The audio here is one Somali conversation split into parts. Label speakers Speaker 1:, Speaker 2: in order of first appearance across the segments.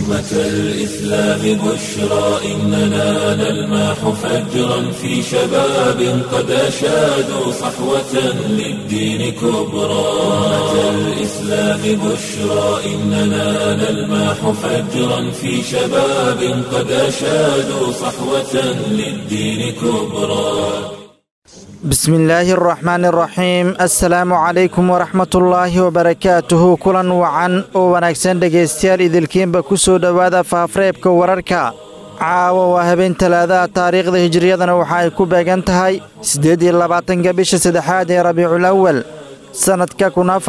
Speaker 1: أمة الإسلام بشرى إننا نلمح فجرا في شباب قد أشادوا صحوة للدين كبرى أمة الإسلام بشرى إننا نلمح فجرا في شباب قد أشادوا صحوة للدين كبرى.
Speaker 2: بسم الله الرحمن الرحيم السلام عليكم ورحمة الله وبركاته كلن وعن ونكسن دقيستيال إذلكين بكسو دوادا فافريبك وراركا caawa waa habeen talaadaha taariikhda hijriyadana waxa ay ku beegan tahay 8 bisha saddexaad ee Rabiicul Awwal sanadka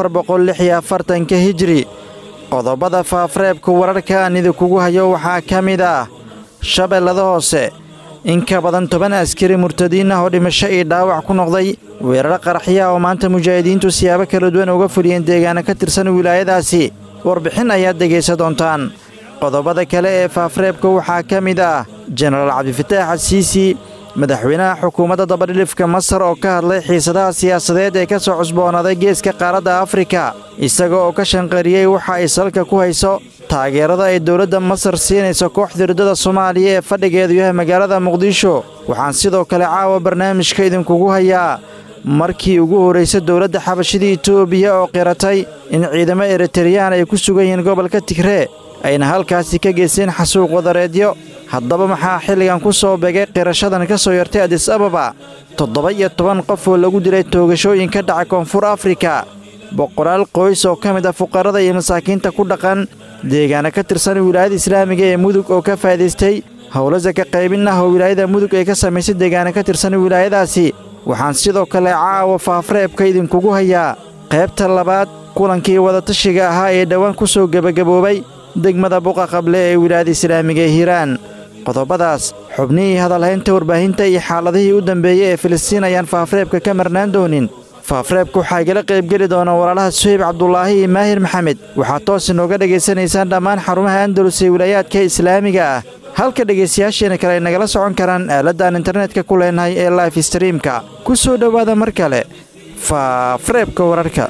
Speaker 2: 1446 hijri. qodobada faafreebka wararka aan idinku hayo waxaa ka mid ah Shabeellada Hoose in ka badan 10 askari murtadiin ah oo dhimasho iyo dhaawac ku noqday weerar qaraxyo oo maanta mujaahidiintu siyaabo kala duwan uga fuliyeen deegaano ka tirsan wilaayadaasi. warbixin ayaad dhegeysan doontaan. qodobada kale ee faafreebka waxaa ka mid ah Jenaraal Cabdifataax Al-Siisi madaxweynaha xukuumadda dabadhilifka Masar oo ka hadlay xiisadaha siyaasadeed ee ka soo cusboonaaday geeska qaaradda Afrika isaga oo ka shanqariyay waxa ay salka ku hayso taageerada ay dowladda Masar siinayso kooxda ridada Soomaaliya ee fadhigeedu yahay magaalada Muqdisho. waxaan sidoo kale caawa barnaamijka idinkugu hayaa markii ugu horeysay dowladda xabashida Itoobiya oo qiratay in ciidamo Eritrean ay ku sugan yihiin gobolka Tigray ayna halkaasi ka geyseen xasuuq wadareedyo. haddaba maxaa xilligan ku soo beegay qirashadan ka soo yartay Addis Ababa 17 qof oo lagu dilay toogashooyin ka dhacay Koonfur Afrika. boqolaal qoys oo ka mid ah fuqarada iyo masaakiinta ku dhaqan deegaano ka tirsan wilaayada Islaamiga ee Mudug oo ka faa'iideystay howlo zaka qaybin ah oo wilaayada Mudug ay ka samaysay deegaano ka tirsan wilaayadaasi. waxaan sidoo kale caawa faafreebka idinkugu hayaa qaybta labaad kulankii wadatashiga ahaa ee dhawaan ku soo gabagaboobay degmada Buqa Qable ee wilaayada Islaamiga ee Hiiraan. qodobadaas xubnihii hadalhaynta warbaahinta iyo xaaladihii u dambeeyay ee Filistiin ayaan faafreebka ka marnaan doonin. faafreebka waxaa igala qaybgeli doona walaalaha Suhayb Cabdullaahi iyo Maahir Maxamed. waxaad toos inooga dhegaysanaysaan dhammaan xarumaha Andalus ee wilaayaadka Islaamiga ah halka dhegaystayaasheena kale ay nagala socon karaan aaladaan internetka ku leenahay ee live streamka. ku soo dhowaada mar kale faafreebka wararka.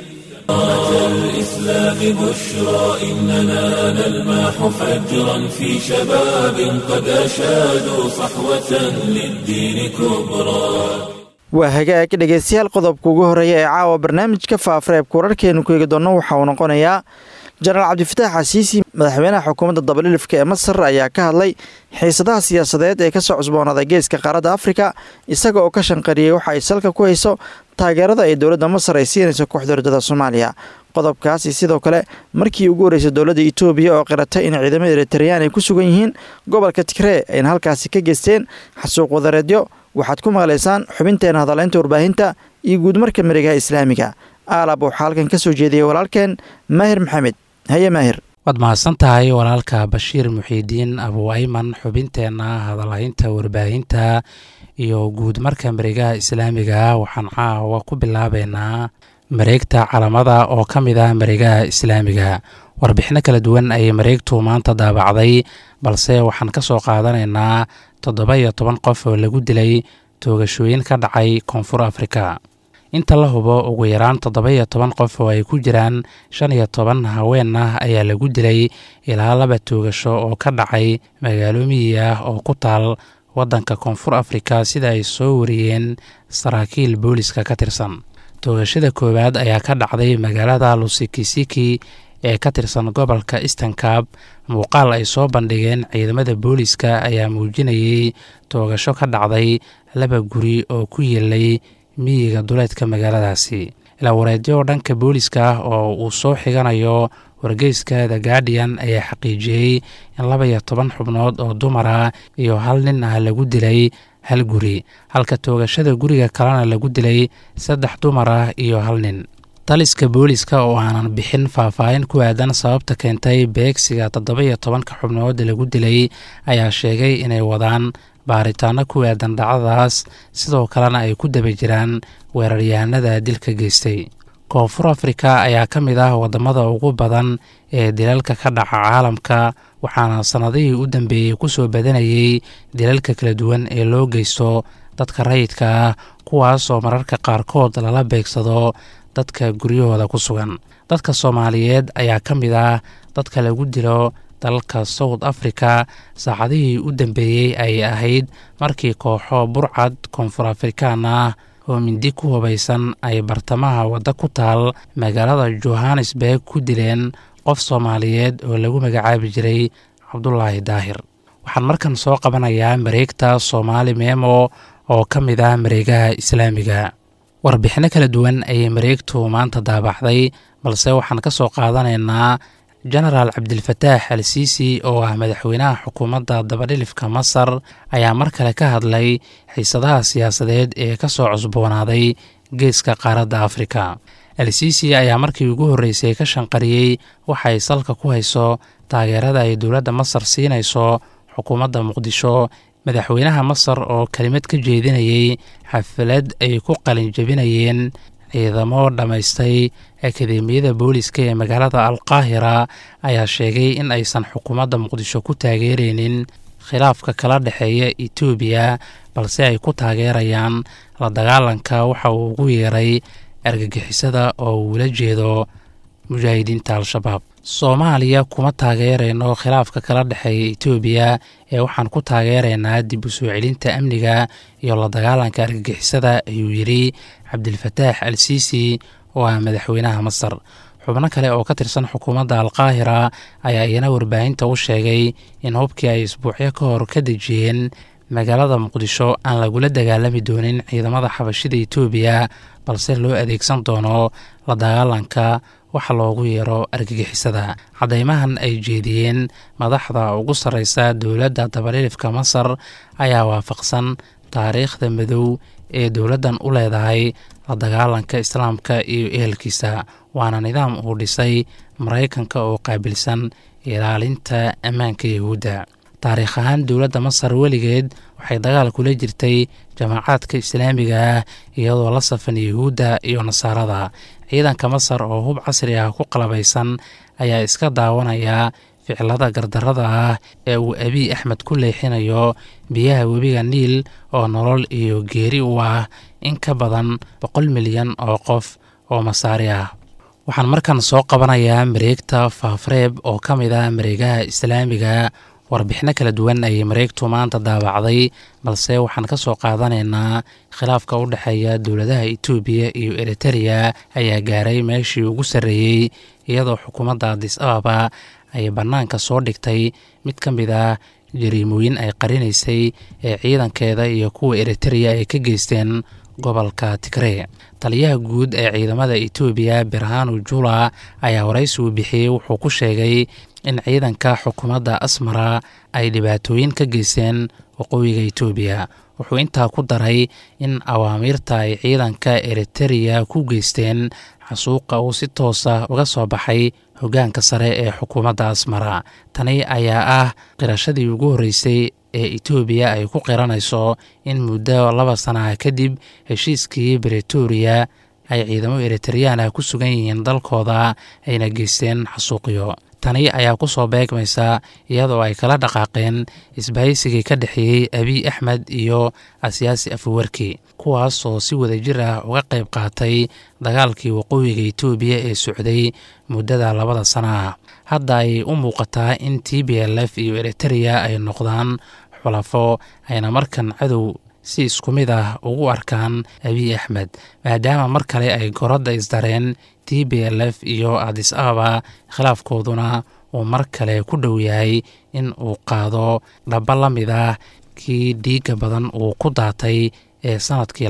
Speaker 1: الإسلام بشرى إننا نلمح فجرا في شباب قد أشادوا صحوة للدين كبرى.
Speaker 2: waa hagaag dhegaystayaal qodobka ugu horeeya ee caawa barnaamijka faafreebka wararkeenu ku eegi doono waxa uu noqonayaa Jenaraal Cabdifataax Al-Siisi madaxweynaha xukuumadda dabadhilifka ee Masar ayaa ka hadlay xiisadaha siyaasadeed ee ka soo cusboonaaday geeska qaaradda Afrika isaga oo ka shanqariyay waxa ay salka ku hayso taageerada ay dowladda Masar ay siinayso kooxda ridada Soomaaliya. qodobkaasi sidoo kale markii ugu horeysay dowladda Itoobiya oo qiratay in ciidamada Eritrean ay ku sugan yihiin gobolka Tigray ayna halkaasi ka geysteen xasuuq wadareedyo. waxaad ku maqlaysaan xubinteena hadalhaynta warbaahinta iyo guud marka marigaha Islaamiga. aalab waxaa halkan ka soo jeediyay walaalkeen Maahir Maxamed. haye Maahir.
Speaker 3: waad mahadsan tahay walaalka Bashiir Muxiidiin Abu Ayman. xubinteena hadalhaynta warbaahinta iyo guud marka marigaha Islaamiga waxaan caawa ku bilaabeynaa mareegta calamada oo ka mid ah mareegaha Islaamiga. warbixino kala duwan ayay mareegtu maanta daabacday balse waxaan ka soo qaadanaynaa 17 qof oo lagu dilay toogashooyin ka dhacay Koonfur Afrika. inta la hubo ugu yaraan 17 qof oo ay ku jiraan 15 haween ah ayaa lagu dilay ilaa 2 toogasho oo ka dhacay magaalo miyi ah oo ku taal waddanka Koonfur Afrika sida ay soo wariyeen saraakiil booliska ka tirsan. toogashada koowaad ayaa ka dhacday magaalada Lusikisiki ee ka tirsan gobolka Eastern Cape. muuqaal ay soo bandhigeen ciidamada booliska ayaa muujinayay toogasho ka dhacday 2 guri oo ku yeelay miyiga duleedka magaaladaasi. ilaa wareedyo dhanka booliska oo uu soo xiganayo wargeyska The Guardian ayaa xaqiijiyey in 12 xubnood oo dumar ah iyo 1 nin ah lagu dilay 1 guri halka toogashada guriga kalena lagu dilay 3 dumar ah iyo 1 nin. taliska booliska oo aanan bixin faahfaahin ku aadan sababta keentay beegsiga 17 xubnood lagu dilay ayaa sheegay inay wadaan baaritaano ku aadan dhacdadaas sidoo kalena ay ku daba jiraan weeraryahanada dilka geystay. Koonfur Afrika ayaa ka mid ah wadamada ugu badan ee dilalka ka dhaca caalamka waxaana sanadihii u dambeeyey ku soo badanayay dilalka kala duwan ee loo geysto dadka rayidka ah kuwaas oo mararka qaarkood lala beegsado dadka guryahooda ku sugan. dadka Soomaaliyeed ayaa ka mid ah dadka lagu dilo dalka South Africa saacadihii u dambeeyey ay ahayd markii kooxo burcad koonfur afrikaan ah oo mindi ku hubaysan ay bartamaha wadda ku taal magaalada Johannesburg ku dileen qof Soomaaliyeed oo lagu magacaabi jiray Cabdullaahi Daahir. waxaan markan soo qabanayaa mareegta Soomaali Memo oo ka mid ah mareegaha Islaamiga. warbixino kala duwan ayay mareegtu maanta daabacday, balse waxaan ka soo qaadanaynaa Genaraal Cabdilfataax al-Siisi oo ah madaxweynaha xukuumadda dabadhilifka Masar ayaa mar kale ka hadlay xiisadaha siyaasadeed ee ka soo cusboonaaday geeska qaaradda Afrika. al-Siisi ayaa markii ugu horreysay ka shanqariyey waxay salka ku hayso taageerada ay dowladda Masar siinayso xukuumadda Muqdisho. madaxweynaha Masar oo kelimad ka jeedinayay xaflad ay ku qalin jebinayeen ciidamo dhammaystay akadeemiyada booliska ee magaalada Alqaahira ayaa sheegay in aysan xukuumadda Muqdisho ku taageeraynin khilaafka kala dhexeeya Itoobiya, balse ay ku taageerayaan la dagaalanka waxa uu ugu yeeray argagixisada oo uu la jeedo mujaahidiinta Al-Shabaab. Soomaaliya kuma taageerayno khilaafka kala dhexeeya Itoobiya ee waxaan ku taageeraynaa dib u soo celinta amniga iyo la dagaalanka argagixisada, ayuu yidhi Cabdilfataax al-Siisi oo ah madaxweynaha Masar. xubno kale oo ka tirsan xukuumadda Alqaahira ayaa iyana warbaahinta u sheegay in hubkii ay isbuucyo ka hor ka dejiyeen magaalada Muqdisho aan lagula dagaalami doonin ciidamada xabashida Itoobiya, balse loo adeegsan doono la dagaalanka waxa loogu yeero argagixisada. cadeymahan ay jeediyeen madaxda ugu sarreysa dowladda dabadhilifka Masar ayaa waafaqsan taariikhda madow ee dowladdan u leedahay la dagaalanka islaamka iyo ehelkiisa, waana nidaam uu dhisay Maraykanka oo qaabilsan ilaalinta ammaanka Yahuudda. taariikh ahaan dowladda Masar weligeed waxay dagaal kula jirtay jamaacadka islaamiga ah iyadoo la safan Yahuudda iyo Nasaarada. ciidanka Masar oo hub casri ah ku qalabaysan ayaa iska daawanaya ficilada gardarrada ah ee uu Abiy Axmed ku leexinayo biyaha webiga Niil oo nolol iyo geeri u ah in ka badan 100 milyan oo qof oo Masaari ah. waxaan markan soo qabanayaa mareegta Faafreeb oo ka mid ah mareegaha Islaamiga. warbixino kala duwan ayay mareegtu maanta daabacday, balse waxaan ka soo qaadanaynaa khilaafka u dhexeeya dowladaha Itoobiya iyo Eritrea ayaa gaaray meeshii ugu sarreeyey, iyadoo xukuumadda Addis Ababa ay bannaanka soo dhigtay mid ka mid ah jariimooyin ay qarinaysay ee ciidankeeda iyo kuwa Eritrea ay ka geysteen gobolka Tigray. taliyaha guud ee ciidamada Itoobiya Birhanu Jula ayaa waraysi u bixiyey wuxuu ku sheegay in ciidanka xukuumadda Asmara ay dhibaatooyin ka geysteen waqooyiga Itoobiya. wuxuu intaa ku daray in awaamiirta ay ciidanka Eritrea ku geysteen xasuuqa uu si toos ah uga soo baxay hoggaanka sare ee xukuumadda Asmara. tani ayaa ah qirashadii ugu horreysay ee Itoobiya ay ku qiranayso in muddo 2 sano kadib heshiiskii Pretoria ay ciidamo Eritrean ah ku sugan yihiin dalkooda ayna geysteen xasuuqyo. tani ayaa ku soo beegmaysa iyadoo ay kala dhaqaaqeen isbahaysigii ka dhexeeyey Abiy Axmed iyo Siyaasi Afwerki, kuwaas oo si wadajir ah uga qayb qaatay dagaalkii waqooyiga Itoobiya ee socday muddada 2 sano ah. hadda ay u muuqataa in TPLF iyo Eritrea ay noqdaan xulafo, ayna markan cadow si isku mid ah ugu arkaan Abiy Axmed, maadaama mar kale ay goradda isdareen TPLF iyo Addis Ababa. khilaafkooduna uu mar kale ku dhow yahay in uu qaado dhaba la mid ah kii dhiigga badan uu ku daatay ee sanadkii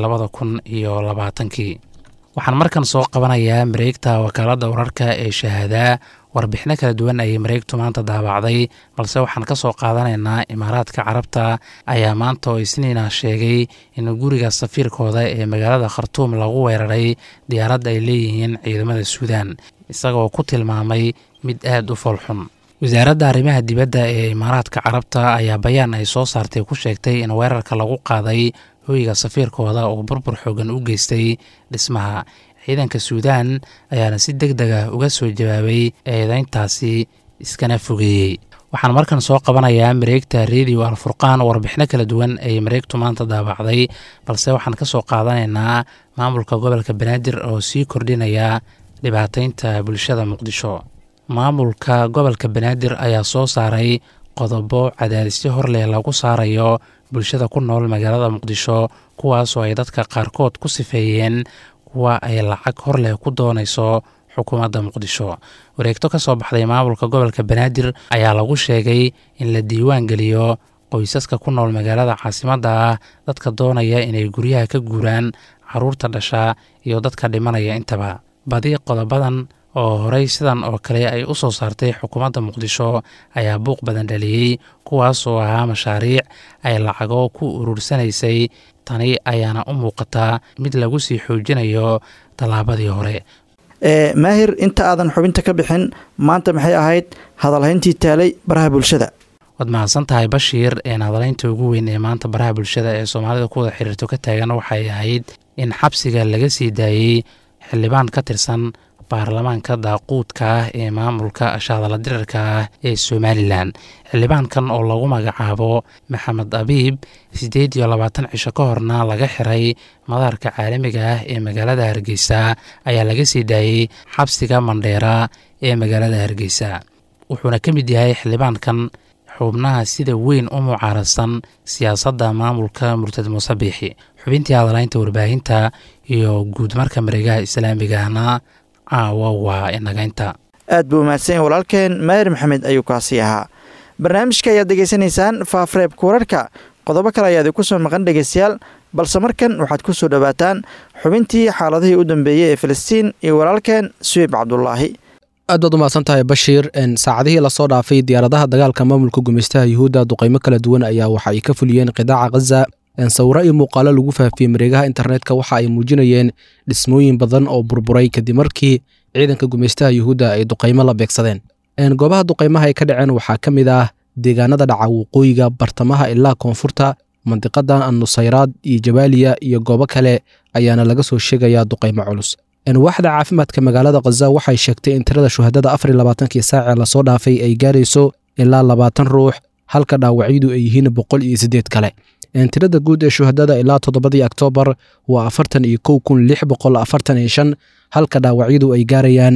Speaker 3: 2020. waxaan markan soo qabanayaa mareegta wakaaladda wararka ee Shahaada. warbixino kala duwan ayay mareegtu maanta daabacday, balse waxaan ka soo qaadanaynaa Imaaraadka Carabta ayaa maanta oo Isniina sheegay in guriga safiirkooda ee magaalada Khartoum lagu weeraray diyaarad ay leeyihiin ciidamada Suudaan, isagoo ku tilmaamay mid aad u foolxun. wasaaradda arrimaha dibadda ee Imaaraadka Carabta ayaa bayaan ay soo saartay ku sheegtay in weerarka lagu qaaday hoyga safiirkooda oo burbur xoogan u geystay dhismaha. ciidanka Suudaan ayaana si degdeg ah uga soo jawaabay eedayntaasi iskana fogeeyey. waxaan markan soo qabanayaa mareegta Radio Al-Furqaan. warbixino kala duwan ay mareegtu maanta daabacday, balse waxaan ka soo qaadanaynaa maamulka gobolka Banaadir oo sii kordhinaya dhibaataynta bulshada Muqdisho. maamulka gobolka banaadir ayaa soo saaray qodobo cadaadisyo horleh lagu saarayo bulshada ku nool magaalada muqdisho kuwaasoo ay dadka qaarkood ku sifeeyeen kuwa ay lacag horleh ku doonayso xukuumadda muqdisho. wareegto ka soo baxday maamulka gobolka banaadir ayaa lagu sheegay in la diiwaan geliyo qoysaska ku nool magaalada caasimadda ah dadka doonaya inay guryaha ka guuraan, caruurta dhasha iyo dadka dhimanaya intaba. badi qodobadan oo horey sidan oo kale ay u soo saartay xukuumadda muqdisho ayaa buuq badan dhaliyey, kuwaas oo ahaa mashaariic ay lacago ku urursanaysay. tani ayaana u muuqataa mid lagu sii xoojinayo tallaabadii hore.
Speaker 2: maahir, inta aadan xubinta ka bixin, maanta maxay ahayd hadalhayntii taalay baraha bulshada?
Speaker 3: waad mahadsan tahay Bashiir. hadalaynta ugu weyn ee maanta baraha bulshada ee Soomaalida ku wada xiriirto ka taagan waxay ahayd in xabsiga laga sii daayey xildhibaan ka tirsan baarlamaanka daaquudka ah ee maamulka ashadala dirarka ah ee Somalilan. xildhibaankan oo lagu magacaabo Maxamed Abiib 28 cisho ka horna laga xiray madaarka caalamiga ah ee magaalada Hargeysa ayaa laga sii daayey xabsiga Mandheera ee magaalada Hargeysa. wuxuuna ka mid yahay xildhibaankan xubnaha sida weyn u mucaaradsan siyaasadda maamulka Murtad Muuse Biixi. xubintii hadalaynta warbaahinta iyo guud marka mareegaha islaamigana waa inagaynta.
Speaker 2: aad buu mahadsan walaalkeen maahir maxamed ayuu kaasi ahaa. barnaamijka ayaad degeysanaysaan faafareebka wararka. qodobo kale ayaad ku soo maqan dhegeystayaal, balse markan waxaad ku soo dhowaataan xubintii xaaladihii u dambeeyey ee Filistiin iyo walaalkeen Suhayb Cabdulaahi.
Speaker 4: aad baad u mahadsan tahay Bashiir. saacadihii lasoo dhaafay diyaaradaha dagaalka maamulka gumeystaha Yuhuudda duqeymo kala duwan ayaa waxa ay ka fuliyeen qidaaca Gaza. sawiro iyo muuqaalo lagu faafiyey mareegaha internetka waxa ay muujinayeen dhismooyin badan oo burburay kadib markii ciidanka gumeystaha Yuhuudda ay duqeymo la beegsadeen. goobaha duqeymaha ay ka dhaceen waxaa ka mid ah deegaanada dhaca waqooyiga, bartamaha ilaa koonfurta, mandiqada Nusayraad iyo Jabaaliya iyo goobo kale ayaana laga soo sheegayaa duqeymo culus. waaxda caafimaadka magaalada Gaza waxay sheegtay in tirada shuhadada 24 saac la soo dhaafay ay gaarayso ilaa 20 ruux, halka dhaawacyadu ay yihiin 108 kale. tirada guud ee shuhadada ilaa 7 Oktoobar waa 41645, halka dhaawacyadu ay gaarayaan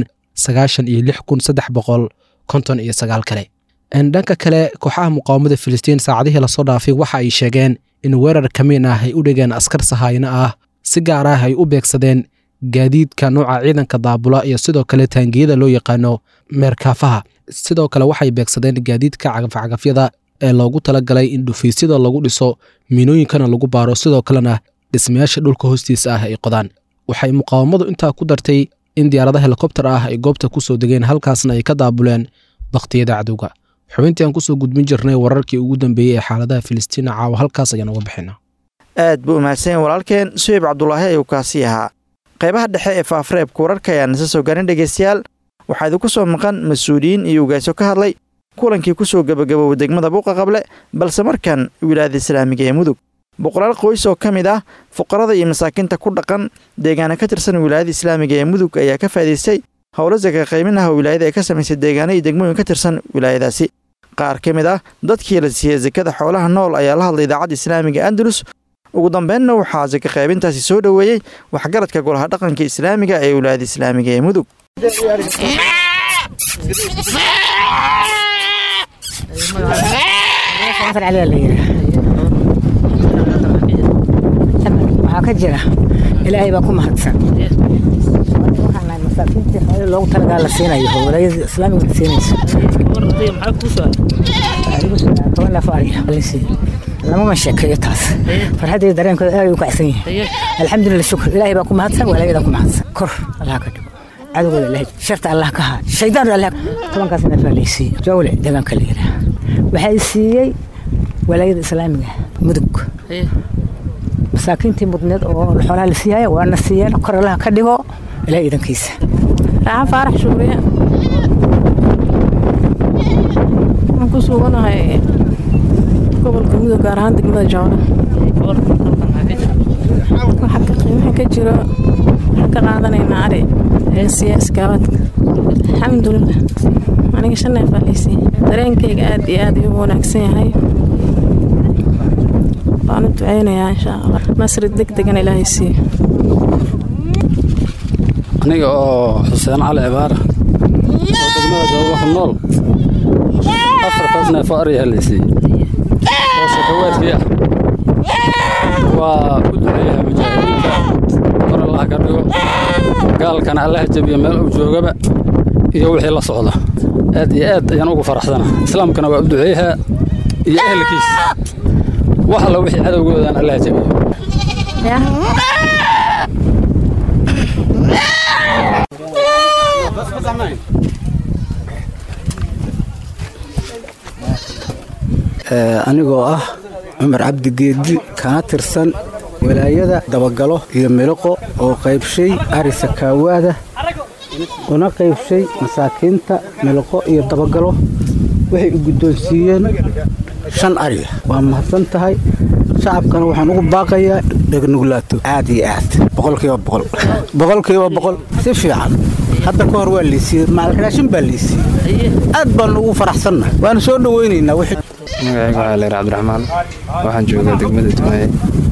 Speaker 4: 96359 kale. dhanka kale, kooxaha muqaawamada Filistiin saacadihii la soo dhaafay waxa ay sheegeen in weerar kamiin ah ay u dhigeen askar sahaayina ah, si gaar ah ay u beegsadeen gaadiidka nooca ciidanka daabula iyo sidoo kale taangiyada loo yaqaano meerkaafaha. sidoo kale waxay beegsadeen gaadiidka cagafcagafyada ee loogu talagalay in dhufaysyada lagu dhiso, miinooyinkana lagu baaro, sidoo kalena dhismayaasha dhulka hoostiisa ah ay qodaan. waxay muqaawamadu intaa ku dartay in diyaarada helikobtar ah ay goobta ku soo degeen, halkaasna ay ka daabuleen baktiyada cadowga. xubintii aan kusoo gudbin jirnay wararkii ugu dambeeyey ee xaaladaha Filistiin caawa halkaas ayaan uga bixinaa.
Speaker 2: aad buu mahadsan walaalkeen Suhayb Cabdulaahi ayuu kaasi ahaa. qaybaha dhexe ee faafareebka wararka ayaan isa soo gaarin dhegeystayaal. waxaa idinku soo maqan mas-uuliyiin iyo ugaasyo ka hadlay kulankii ku soo gabagaboway degmada Buuqa Qable, balse markan wilaayada islaamiga ee Mudug. boqolaal qoys oo ka mid ah fuqarada iyo masaakiinta ku dhaqan deegaana ka tirsan wilaayada islaamiga ee Mudug ayaa ka faa'iideystay howlo zaka qaybin ah oo wilaayada ay ka samaysay deegaano iyo degmooyin ka tirsan wilaayadaasi. qaar ka mid ah dadkii la siiyey zakada xoolaha nool ayaa la hadlay idaacadda islaamiga Andalus. ugu dambeynna waxaa zaka qaybintaasi soo dhoweeyey waxgaradka golaha dhaqanka islaamiga ee wilaayada islaamiga ee Mudug.
Speaker 5: waxaa ka jira ilaahay baa ku mahadsan. waxaan masaakiintii xoolo loogu talagalay la siinayo wilaayada islaamiga la siinayso. maxaa ku soo lama sheekeeyo taas. farxadii dareenkooda aad u kacsan yahay. alxamdulillah, shukr ilaahay baa ku mahadsan, wilaayada ku mahadsan. kor Allah ka dhigo, cadowga ilaahay sharta Allah ka haa, shaydaan Allah tobankaas na faalaysi jawle deegaanka leeyahay. waxay siiyay wilaayada islaamiga Mudug masaakiintii mudneed oo xoolaha la siiyay waana siiyeen. kor Allah ka dhigo ilaahay idankiisa.
Speaker 6: raaxa faarax shuuriya ma ku suganahay gobolka Mudug gaar ahaan degmada Jawle. waxa ka jiro waxa ka qaadanayna ari ee siyaasadka. alxamdulillah, aniga shanay faalaysi dareenkayga aad iyo aad u wanaagsan yahay. waan u duceynayaa insha Allah nasri degdegan ilaahay siiyo.
Speaker 7: aniga oo Xuseen Cali Cibaar oo degmada goobaha nool afartaas neef oo ariya la siiyey oo sakawaadkii ah waa u duceeyaha mujaahidiinta kor allah ka dhigo gaalkana allaha jabiya meel uu joogaba iyo wixii la socda aad iyo aad ayaan ugu faraxsana islaamkana waa u duceeyaha iyo ehelkiis wax alla wixii cadowgoodaan allaha jabiya
Speaker 8: anigoo ah cumar cabdi geedi kana tirsan walaayada dabagalo iyo miliqo oo qaybshay ari sakaawaada una qaybshay masaakiinta miliqo iyo dabagalo waxay u guddoonsiiyeen 5 ariya waa mahadsan tahay shacabkana waxaan ugu baaqayaa dhegnugulaato aad iyo aad boqolkiiba boqol si fiican hadda ka hor waa liisiyey maalraashin baa liisiyey aad baan ugu faraxsannahay waan soo dhaweynaynaa wixii
Speaker 9: magacayga waxaa leeyahay cabdiraxmaan waxaan joogaa degmada Tumaye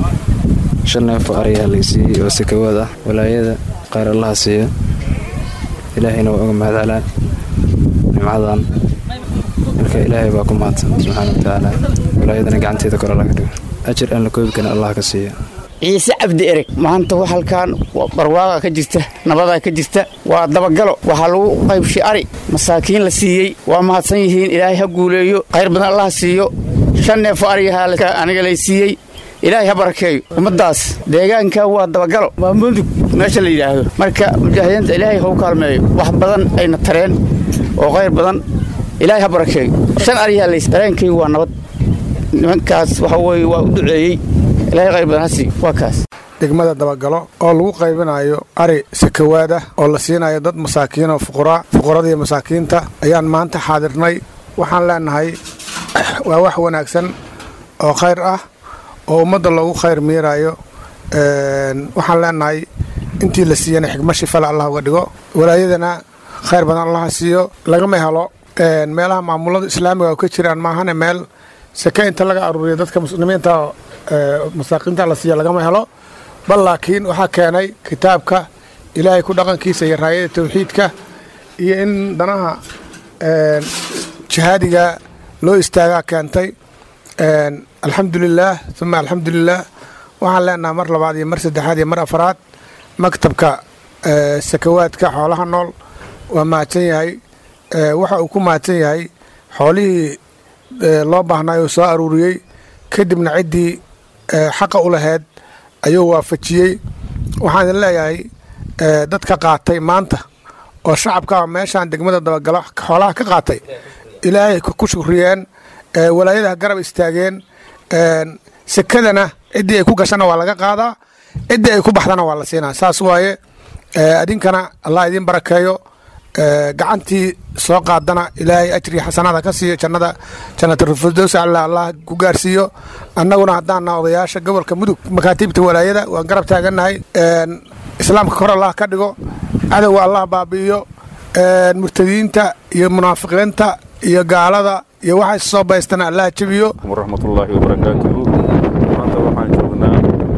Speaker 9: 5 neef oo ariya liisiyey oo sakawaad ah walaayada qaar allaha siiyo ilaahayna waa uga mahadcelaa nimcadan marka ilaahay baa ku mahadsan subxaanahu wa tacaala walaayadana gacanteeda kor laga dhigo ajir aan la koobi karin allah ka siiyo
Speaker 10: ciise cabdi ereg maanta halkan barwaaqa ka jirta nabada ka jirta waa dabagalo waxa lagu qaybshay ari masaakiin la siiyay waa mahadsan yihiin ilaahay ha guuleeyo khayr badan allah siiyo 5 neef ari aniga la siiyay ilaahay ha barakeeyo ummadaas deegaanka waa dabagalo waa mudug meesha la yiraahdo marka mujaahidiinta ilaahay ha u kaalmeeyo wax badan ayna tareen oo khayr badan ilaahay ha barakeeyo 5 ari la dareenkay waa nabad nimankaas waxa weey waa u duceeyay ilaahay khayr badan ha siiyo waa kaas
Speaker 11: degmada dabagalo oo lagu qaybinayo ari sakawaada oo la siinayo dad masaakiin oo fuqaradii masaakiinta ayaan maanta xaadirnay waxaan leenahay waa wax wanaagsan oo khayr ah oo ummadda loogu khayr miirayo waxaan leenahay intii la siiyana xigma shifala allah uga dhigo walaayadana khayr badan allah siiyo lagama helo meelaha maamulada islaamiga oo ka jiraan maahane meel saka inta laga aruuriyo dadka muslimiinta masaakiinta la siiya lagama helo bal laakiin waxaa keenay kitaabka ilaahay ku dhaqankiisa iyo raayada tawxiidka iyo in danaha jihaadiga loo istaagaa keentay alxamdulilaah uma alxamdulilaah waxaan leenahay mar labaad iyo mar saddexaad iyo mar afaraad maktabka sakawaadka xoolaha nool waa mahadsan yahay waxa uu ku mahadsan yahay xoolihii loo baahnaayo soo aruuriyey kadibna ciddii xaqa u lahayd ayuu waafajiyey waxaan idin leeyahay dadka qaatay maanta oo shacabka meeshaan degmada dabagalo xoolaha ka qaatay ilaahay ku shukriyeen walaayadaha garab istaageen sekadana ciddii ay ku gashana waa laga qaadaa ciddii ay ku baxdana waa la siinaa saas waaye adinkana allah idin barakeeyo gacantii soo qaadana ilaahay ajri xasanaada ka siiyo jannatul-firdaws allah ku gaarsiiyo annaguna haddaanna odayaasha gobolka mudug makaatiibta walaayada waan garab taagannahay islaamka kor allah ka dhigo cadowga allah baabi'iyo murtadiinta iyo munaafiqiinta iyo gaalada iyo waxa is soo baystana allah jabiyo
Speaker 12: waraxmatullaahi wabarakaatuhu maanta waxaan joognaa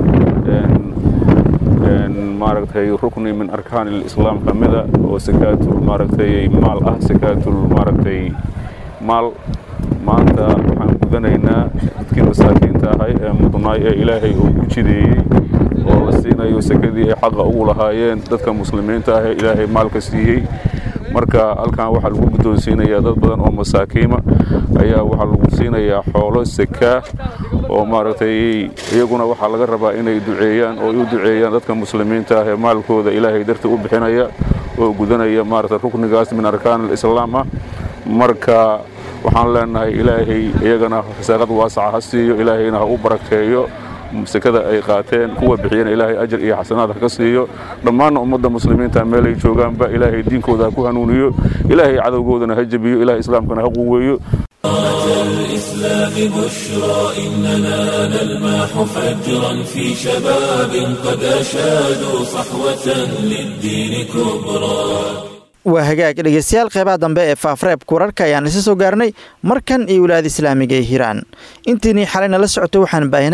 Speaker 12: maaragtay rukni min arkaan al-islaam kamida oo sakaatul maaragtay maal ah sakaatul maaragtay maal maanta waxaan gudanaynaa dadkii masaakiinta ahay ee mudnaay ee ilaahay uu ku jideeyey oo la siinayo sakadii ay xaqa ugu lahaayeen dadka muslimiinta ah ee ilaahay maalka siiyey marka halkan waxaa lagu guddoonsiinayaa dad badan oo masaakiima ayaa waxaa lagu siinayaa xoolo sakaa oo maaragtay iyaguna waxaa laga rabaa inay duceeyaan oo u duceeyaan dadka muslimiinta ah ee maalkooda ilaahay dartii u bixinaya oo gudanaya maaragtay ruknigaas min arkaan al-islaam ah marka waxaan leenahay ilaahay iyagana fasaaqad waasaca ha siiyo ilaahayna ha u barakeeyo sekada ay qaateen kuwa bixiyeen ilaahay ajir iyo xasanaad ka siiyo dhammaan ummadda muslimiinta meel ay joogaanba ilaahay diinkooda ku hanuuniyo ilaahay cadowgoodana ha jabiyo ilaahay islaamkana ha quweeyo
Speaker 1: الإسلام بشرى إننا نلمح فجرا في شباب قد أشادوا صحوة للدين كبرى
Speaker 2: waa hagaag dhegeystayaal qeybaha dambe ee faafreebka wararka ayaan isa soo gaarnay markan iyo wilaayada islaamiga ee hiiraan intiinii xalayna la socotay waxaan baahinay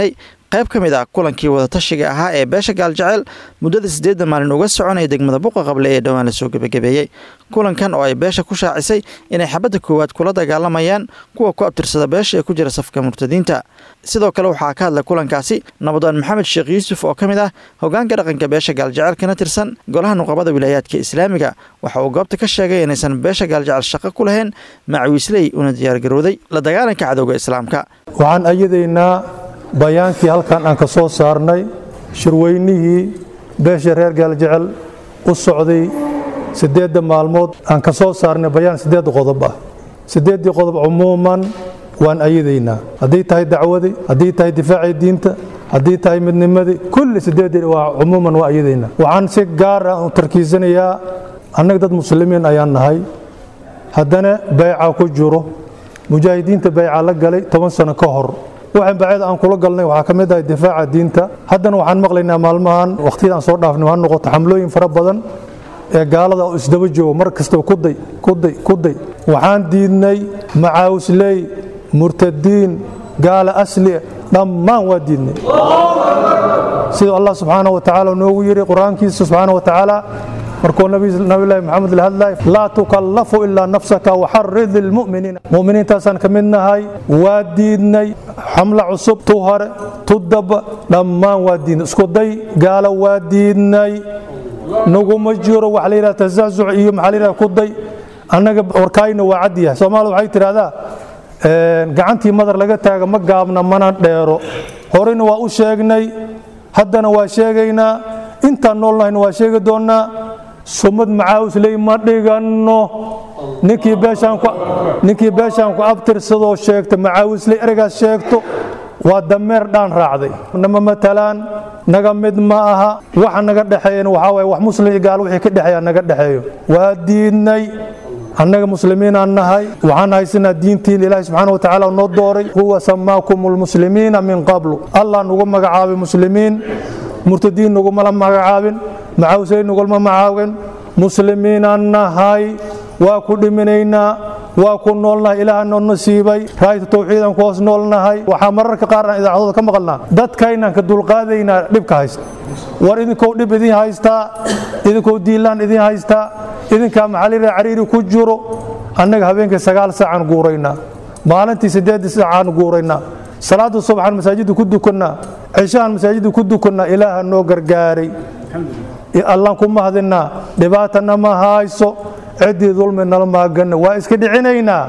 Speaker 2: qayb ka mid ah kulankii wadatashiga ahaa ee beesha gaaljecel muddada 8 maalin uga soconaya degmada Buqa Qable ee dhawaan la soo gabagabeeyay. kulankan oo ay beesha ku shaacisay inay xabadda koowaad kula dagaalamayaan kuwa ku abtirsada beesha ee ku jira safka murtadiinta. sidoo kale waxaa ka hadlay kulankaasi nabadaan maxamed sheekh yuusuf oo ka mid ah hoggaanka dhaqanka beesha gaaljecel kana tirsan golaha nuqabada wilaayadka islaamiga. waxa uu goobta ka sheegay inaysan beesha gaaljecel shaqo ku lahayn macawiisley una diyaar garowday la dagaalanka cadowga islaamka.
Speaker 13: waxaan ayadaynaa bayaankii halkan aan ka soo saarnay shirweynihii beesha reer gaaljecel u socday 8 maalmood aan ka soo saarnay bayaan 8 qodob ah. 8 qodob umuuman waan ayadaynaa haddii tahay dacwadii, haddii tahay difaacii diinta, haddii tahay midnimadii, kulli 8 waa umuuman waa ayadaynaa. waxaan si gaar ah u tarkiisanayaa annaga dad muslimiin ayaan nahay, haddana bayca ku jiro mujaahidiinta bayca la galay 10 sano ka hor. waxaan baycada aan kula galnay waxaa ka mid ah difaaca diinta. haddana waxaan maqlaynaa maalmahan waqtiyada aan soo dhaafnay ha noqoto xamlooyin fara badan ee gaalada oo isdaba joogo mar kastaba kuday. waxaan diidnay macaawisley, murtadiin, gaala asli dhammaan waa diidnay. sida Allah subxaanahu wa ta'aala noogu yiri quraankiisa subxaanahu wa ta'aala markuu nabiyullaahi maxamed la hadlay laa tukallafu ilaa nafsaka wa harrid almu'miniina. mu'miniintaasan ka mid nahay waa diidnay xamla cusub tu hore tu daba dhammaan waa diidnay. isku day gaala waa diidnay naguma jiro wax la yiraahdo tazazuc iyo maxaa la yiraahdo ku day. annaga warkaayna waa cad yahay. Soomaalidu waxay tiraahdaa gacantii madar laga taaga ma gaabna mana dheero. horena waa u sheegnay haddana waa sheegaynaa intaan noolnahayna waa sheegi doonaa. sumad macaawisley ma dhiganno. ninkii beeshaan ku abtirsadoo sheegta macaawisley ereygaas sheegto waa dameer dhaan raacday. nama matalaan naga mid ma aha. waxa naga dhaxeeyana waxaa waaye wax muslim iyo gaal wixii ka dhaxeeya naga dhaxeeyo waa diidnay. annaga muslimiin aan nahay waxaan haysanaa diintiin ilaahay subxaanahu wa ta'aala noo dooray. huwa samaakumul muslimiina min qablu. allah nagu magacaabay muslimiin, murtadiin naguma la magacaabin, macaawisley naguma magacaabin. muslimiin aan nahay waa ku dhiminaynaa waa ku noolnahay. ilaaha noo nasiibay raayta tawxiidan ku hoos noolnahay. waxaa mararka qaar aan idaacadooda ka maqalnaa dadkaynaan ka dulqaadaynaa dhibka haysta. war idinkoo dhib idin haystaa, idinkoo diilaan idin haystaa, idinkaa maxalira cariiri ku jiro. annaga habeenkii 9 saacaan guuraynaa, maalintii 8 saacaan guuraynaa. salaada subaxan masaajidda ku dukannaa, cishaan masaajidda ku dukannaa. ilaaha noo gargaaray, allaan ku mahadinaa. dhibaatana ma hayso, ciddii dulmi nala maaganna waa iska dhicinaynaa,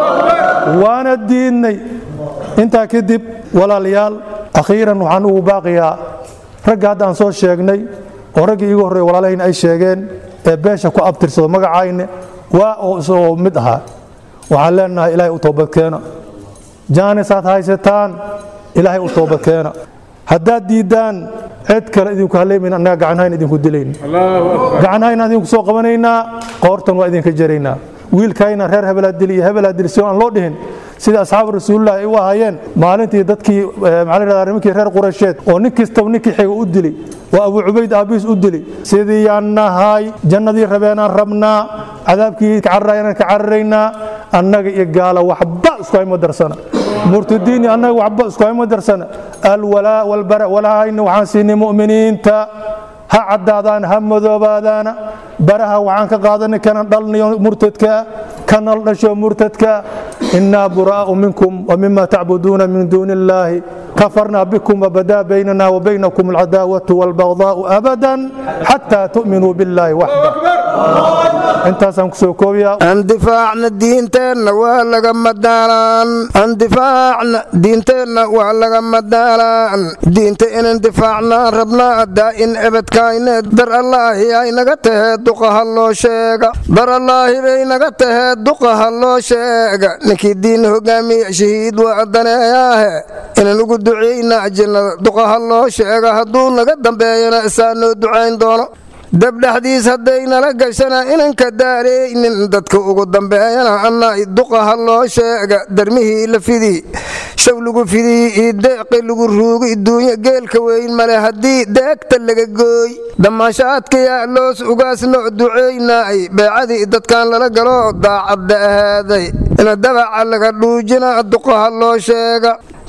Speaker 13: waana diidnay. intaa kadib walaalayaal akhiiran waxaan ugu baaqiyaa ragga hadda aan soo sheegnay oo raggii iigu horreeyay walaalahayn ay sheegeen ee beesha ku abtirsado magacayna waa oo isagoo mid ahaa. waxaan leenahay ilaahay u toobadkeena. jaanisaad haysataan ilaahay u toobadkeena. haddaad diidaan cid kale idinku haleemayna annaga gacanhayn idinku dilayna. gacanhayn idinku soo qabanaynaa, qoortan waa idinka jaraynaa. wiilkayna reer hebelaad dili iyo hebelaad dili si aan loo dhihin sida asxaabu rasuulillah ay u ahaayeen maalintii dadkii maxaa la yiraahdaa nimankii reer Quraysheed oo nin kastaba ninkii xiga u dili waa Abu Ubayd aabiis u dili. sidii aan nahay jannadii rabeenaan rabnaa, cadaabkii ka cararaynaa. annaga iyo gaala waxba isku hayma darsana, murtadiin annaga waxba isku hayma darsana. alwalaa walbara walaayna waxaan siinay mu'miniinta ha cadaadaan ha madoobaadaan. baraha waxaan ka qaadanay kana dhalnayo murtadka kana dhasho murtadka. inna buraa'u minkum wa mimma ta'buduna min dunillahi kafarna bikum wa bada baynana wa baynakum al'adaawatu wal baghdhaa'u abadan hatta tu'minu billahi wahdahu. intaasaan ku soo koobiyaa.
Speaker 14: andifaacna diinteenna waa laga madaalaan. andifaacna diinteenna waa laga madaalaan. diinta inaan difaacnaa rabnaa daa'in ebadkayne dar allaahi ay naga tahee duqaha loo sheega. dar allaahi bay naga tahee duqaha loo sheega. ninkii diin hogaamiya shahiid waa daneeyaahe inaan ugu duceynaa jannada duqaha loo sheega. hadduu naga dambeeyana isaa noo ducayn doono. dabdhaxdiis hadday nala gashana inanka daaraynin dadka ugu dambeeyana annaa duqaha loo sheega. darmihii la fidii shaw lagu fidii iyo deeqi lagu ruugi duunya geelka weyn male haddii deegta laga gooy. damaashaadkayaa loos ugaas noo duceynaay. beecadii dadkan lala galo daacadda ahaaday ina dabaca laga dhuujina duqaha loo sheega.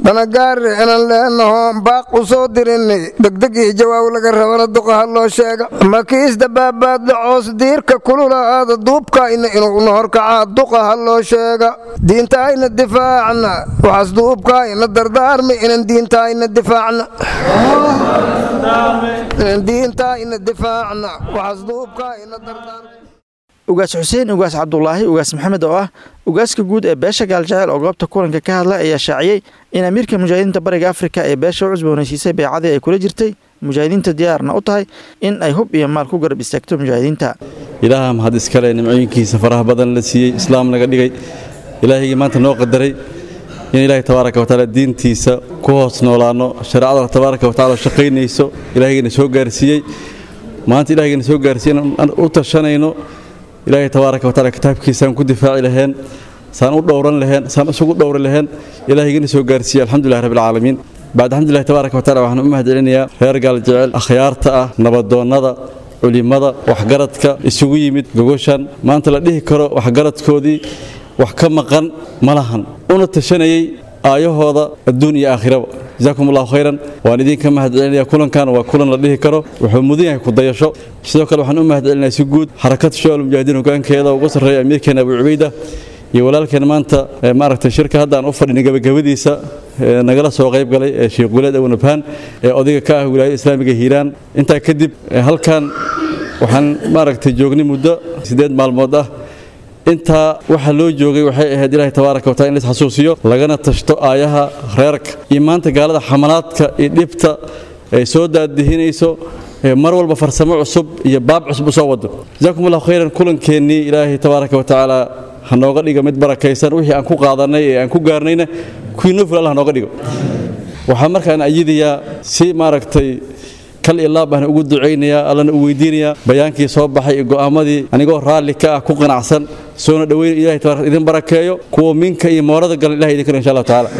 Speaker 14: danagaari inan leenaho baaq u soo dirinay degdeg iyo jawaab laga rabana duqaha loo sheega makiisda baabaadla coos diirka kululaada duubkaayna inuu nahorkacaa duqaha loo sheega diintaayna difaacna waxaas duubkaayna dardaarmi inan diintaayna difaacna waxaas duubkaayna dardaarmi
Speaker 2: ugaas xuseen ugaas cabdulaahi ugaas maxamed oo ah ugaaska guud ee beesha gaaljecel oo goobta kulanka ka hadla ayaa shaaciyey in amiirka mujaahidiinta bariga afrika ee beesha u cusboonaysiisay beecadii ay kula jirtay mujaahidiinta diyaarna u tahay in ay hub iyo maal ku garab istaagto mujaahidiinta
Speaker 15: ilaaha mahad iskale nimcooyinkiisa faraha badan la siiyey islaam naga dhigay ilaahaygi maanta noo qadaray in ilaahay tabaaraka wa tacaala diintiisa ku hoos noolaano shareecada tabaaraka wa tacaala shaqaynayso ilaahaygiina soo gaarsiiyey maanta ilaahaygiina soo gaarsiiyey in u tashanayno ilaahay tabaaraka wa tacaala kitaabkiisaan ku difaaci laheen saan u dhowran laheen saan isugu dhowri laheen ilaahaygiina soo gaarsiiyey alxamdulillahi rabbil caalamiin bacd alxamdulillahi tabaaraka wa tacaala waxaan u mahad celinayaa reer gaaljecel akhyaarta ah nabadoonnada culimada waxgaradka isugu yimid gogoshan maanta la dhihi karo waxgaradkoodii wax ka maqan ma lahan una tashanayay aayahooda adduun iyo aakhiraba jazaakum allahu khayran waan idinka mahad celinayaa kulankan waa kulan la dhihi karo wuxuu mudan yahay ku dayasho sidoo kale waxaan u mahad celinayaa si guud xarakada shabaab mujaahidiin hoggaankeeda ugu sarreeya amiirkeena abu cubayda iyo walaalkeen maanta maaragtay shirka hadda aan u fadhinay gabagabadiisa nagala soo qayb galay sheekh guleed abu nabhaan ee odayga ka ah wilaayada islaamiga hiiraan intaa kadib halkan waxaan maaragtay joognay muddo 8 maalmood ah intaa waxa loo joogay waxay ahayd ilaahay tabaaraka wa taala in la xasuusiyo lagana tashto aayaha reerka iyo maanta gaalada xamalaadka iyo dhibta ay soo daadihinayso mar walba farsamo cusub iyo baab cusub soo wado jazaakumullahu khayran kulankeenii ilaahay tabaaraka wa taala ha nooga dhigo mid barakaysan wixii aan ku qaadanay ee aan ku gaarnayna kuwii noo fil Allah nooga dhigo waxaa markaan ayidiyaa si maaragtay kal ilaa baan ugu duceynayaa allana u weydiinayaa bayaankii soo baxay iyo go'aamadii anigoo raalli ka ah ku qanacsan soona dhaweyn ilaahay tabaaraka idin barakeeyo kuwa minka iyo moorada galan ilaahay idin karo insha Allah taala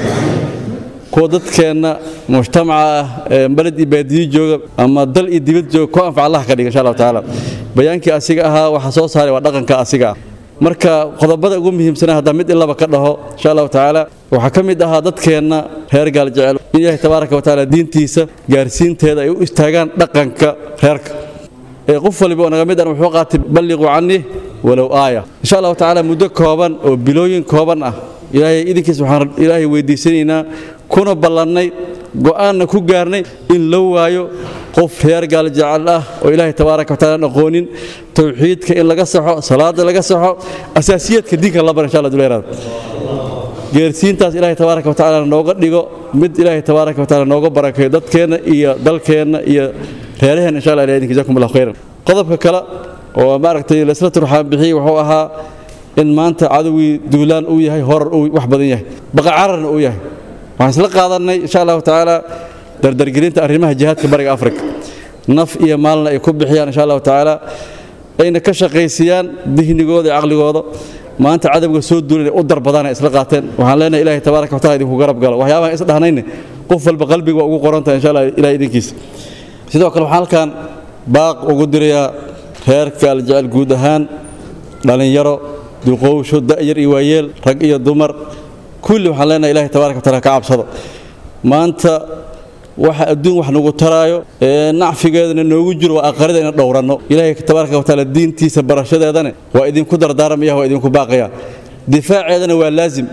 Speaker 15: kuwa dadkeena mujtamaca ah balad iyo baadiyo jooga ama dal iyo dibad jooga ku anfac Allah ka dhiga insha Allah taala bayaankii asiga ahaa waxa soo saaray waa dhaqanka asiga marka qodobada ugu muhiimsan hadda mid ilaba ka dhaho insha Allah taala waxa kamid aha dadkeena reer gaaljecel ilaahay tabaaraka wa taala diintiisa gaarsiinteeda ay u istaagaan dhaqanka reerka ee qof waliba naga mid ah wuxuu qaatay balliqu anni walaw aaya insha Allah taala muddo kooban oo bilooyin kooban ah ilaahay idinkiis waxaan ilaahay weydiisanaynaa kuna ballanay go'aanna ku gaarnay in la waayo qof reer gaaljecel ah oo ilaahay tabaaraka wa taala aqoonin tawxiidka in laga saxo salaada laga saxo asaasiyadka diinka la bar insha Allah duleeraad geersiintaas ilaahay tabaaraka wa taala nooga dhigo mid ilaahay tabaaraka wa taala nooga barakeeyo dadkeena iyo dalkeena iyo reeraheena insha Allah ilaahay jazaakumullahu khayran qodobka kale oo maaragtay la isla turxaan bixiyay wuxuu ahaa in maanta cadawii duulaan uu yahay horar uu wax badan yahay baqa cararna uu yahay waxaan isla qaadanay insha Allah taala dardargelinta arrimaha jihaadka bariga Afrika naf iyo maalna ay ku bixiyaan insha Allah taala ayna ka shaqeysiyaan dihnigooda iyo aqligooda maanta cadawga soo duulay u darbadana isla qaateen waxaan leenahay ilaahay tabaaraka wa taala idinku garab galo waxyaabaha is dhahnayna qof walba qalbiga ugu qorantahay insha Allah ilaahay idinkiis sidoo kale waxaan halkan baaq ugu dirayaa reerka aljecel guud ahaan dhalinyaro duqowsho da'yar iyo waayeel rag iyo dumar kulli waxaan leenahay ilaahay tabaaraka wa taala ka cabsado maanta waxa adduun wax nagu taraayo nacfigeedana noogu jiro waa aqarida in dhowrano ilaahay tabaaraka wa taala diintiisa barashadeedana waa idinku dardaaramaya waa idinku baaqaya difaaceedana waa laazim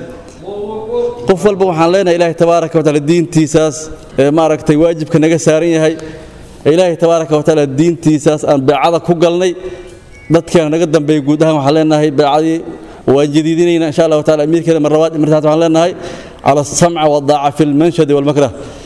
Speaker 15: qof walba waxaan leenahay ilaahay tabaaraka wa taala diintiisaas maaragtay waajibka naga saaran yahay ilaahay tabaaraka wa taala diintiisaas aan beecada ku galnay dadkeena naga dambeeyay guud ahaan waxaan leenahay beecadii waa jadiidinayna insha Allah taala amiirkeena marwaad martaad waxaan leenahay على السمع والضاعة في المنشد والمكره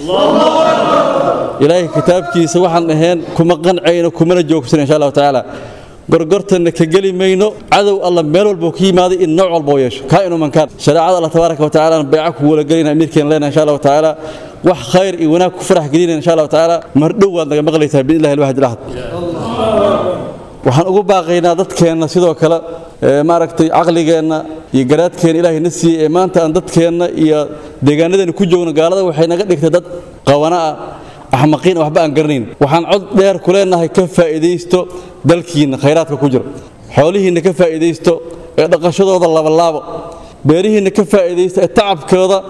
Speaker 15: إلهي كتابكيسا waxaan ahayn kuma qancayno kuma joogsan insha Allah taala gorgortana ka gali mayno cadow Allah meel walba ku yimaaday in nooc walba yeesho ka inuu mankaan shariicada Allah tabaaraka wa taala beeca ku wala galina amiirkeen leena insha Allah taala wax khayr iyo wanaag ku farax galina insha Allah taala mar dhow waad naga maqlaysaa bi ilaahi alwaahid alahad waxaan ugu baaqaynaa dadkeena sidoo kale maaragtay aqligeena iyo garaadkeena ilaahay na siiyay maanta aan dadkeena iyo deegaanadeena ku joogno gaalada waxay naga dhigtay dad qawana ahmaqiin waxba aan garanayn waxaan cod dheer ku leenahay ka faa'iideysto dalkiina khayraadka ku jira xoolihiina ka faa'iideysto dhaqashadooda laba beerihiina ka faa'iideysto tacabkooda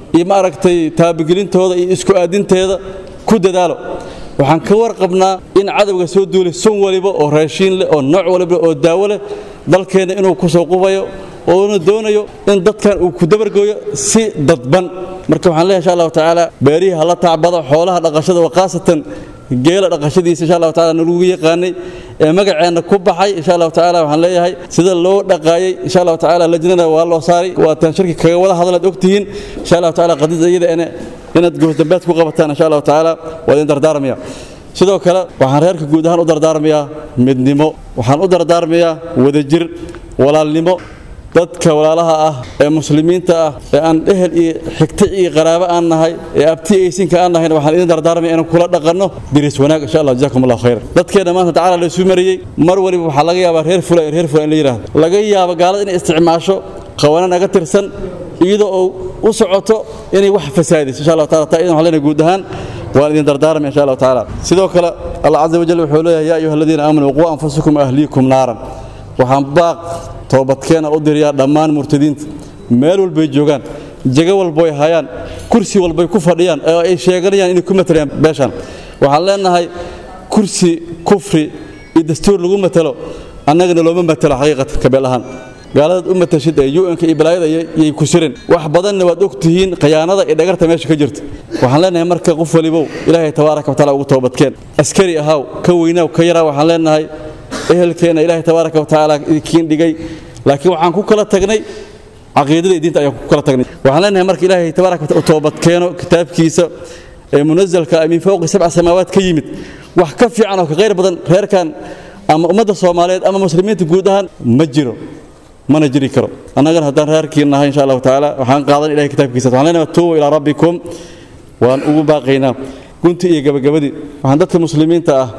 Speaker 15: iyo maaragtay taabagelintooda iyo isku aadinteeda ku dadaalo waxaan ka warqabnaa in cadawga soo duulay sun waliba oo raashiin leh oo nooc waliba oo daawo leh dalkeena inuu ku soo qubayo oo uu doonayo in dadkan uu ku dabargooyo si dadban marka waxaan leeyahay insha Allah taala beerihi hala taabado xoolaha dhaqashada waqaasatan geela dhaqashadiisa insha Allah taala nagu yaqaanay ee magaceena ku baxay insha Allah taala waxaan leeyahay sida loo dhaqaayay insha Allah taala lajnada waa loo saaray waa tan shirki kaga wada hadalad ogtihiin insha Allah taala qadidayada inaad goosdambaad ku qabataan insha Allah taala waa in dardaarmaya sidoo kale waxaan reerka guud ahaan u dardaarmayaa midnimo waxaan u dardaarmayaa wadajir walaalnimo dadka walaalaha ah ee muslimiinta ah ee aan ehel iyo xigta iyo qaraabo aan nahay ee abti aysinka aan nahay waxaan idin dardaarmay inaan kula dhaqanno diris wanaag insha Allah jazakumullahu khayr dadkeena maanta taala la soo mariyay mar waliba waxa laga yaabaa reer fulay in la yiraahdo laga yaabo gaalada in isticmaasho qawaana naga tirsan iyadoo u socoto inay wax fasaadis insha Allah taala taa idin halena guud ahaan waan idin dardaarmay insha Allah taala sidoo kale Allah azza wa jalla wuxuu leeyahay yaa ayyuhalladheena aamanu quu anfusakum ahliikum naaran waxaan baaq toobadkeena u diriyaa dhammaan murtadiinta meel walbay joogaan jaga walbay hayaan kursi walbay ku fadhiyaan ee ay sheeganayaan inay ku matalaan beeshan waxaan leenahay kursi kufri iyo dastuur lagu matalo annagana looma matalo xaqiiqatan ka beelahan gaalada u matashid ee UN-ka iyo balaayada ay ku sireen wax badanna waad ogtihiin khiyaanada ee dhagarta meesha ka jirta waxaan leenahay marka qof waliba Ilaahay tabaaraka wa taala ugu toobadkeen askari ahaw ka weynaaw ka yaraa waxaan leenahay ehelkeena Ilaahay tabaaraka wa taala kiin dhigay laakiin waxaan ku kala tagnay aqeedada diinta ayaan ku kala tagnay waxaan leenahay marka Ilaahay tabaaraka wa taala toobadkeeno kitaabkiisa ee munazalka min fawqi sab'a samaawaat ka yimid wax ka fiican oo ka qeyr badan reerkan ama ummadda Soomaaliyeed ama muslimiinta guud ahaan ma jiro mana jiri karo annaga haddaan reerkiina nahay insha Allah taala waxaan qaadan Ilaahay kitaabkiisa waxaan leenahay tuubu ila rabbikum waan ugu baaqaynaa gunti iyo gabagabadii waxaan dadka muslimiinta ah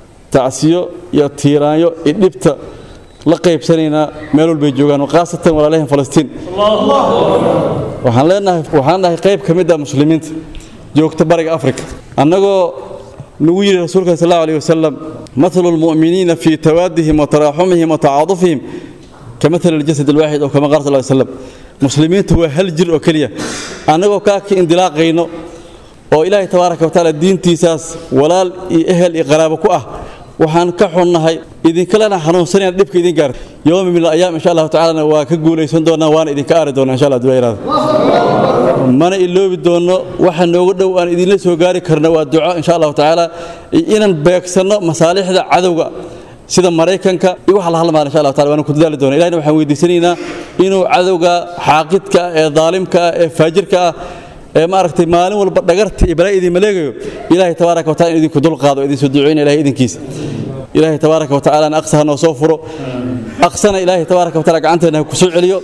Speaker 15: تعسيو يا تيرانيو إدبتا لقيب سنينا ميلول بيجوغان وقاسة ولا فلسطين وحنا قيب كمدة مسلمين جوك تبارك أفريقيا أنغو نوير رسولك صلى الله عليه وسلم مثل المؤمنين في توادهم وتراحمهم وتعاطفهم كمثل الجسد الواحد أو كما قال صلى الله عليه وسلم مسلمين هو هلجر وكلية أنغو كاكي اندلاق غينو وإلهي تبارك وتعالى الدين تيساس ولا إهل إقرابك waxaan ka xunnahay idin kala xanuunsanayna dibka idin gaar yoom min ayaam insha Allah taala waa ka guuleysan doonaa waan idin ka aari doonaa insha Allah duwayraad mana iloobi doono waxa noogu dhow aan idin la soo gaari karna waa duco insha Allah taala inaan beegsano masaalixda cadawga sida Mareykanka iyo wax la halmaan insha Allah taala waan ku dadaali doonaa Ilaahna waxaan weydiisanaynaa inuu cadawga xaaqidka ee daalimka ee faajirka ما أركت مالين ولا بدقرت إبراهيم إذا ملقيه إلهي تبارك وتعالى إذا كدل قاضي إذا سدعين إلهي إذا كيس إلهي تبارك وتعالى أن أقصى نصوفره أقصنا إلهي تبارك وتعالى عنته أنه كسوع عليه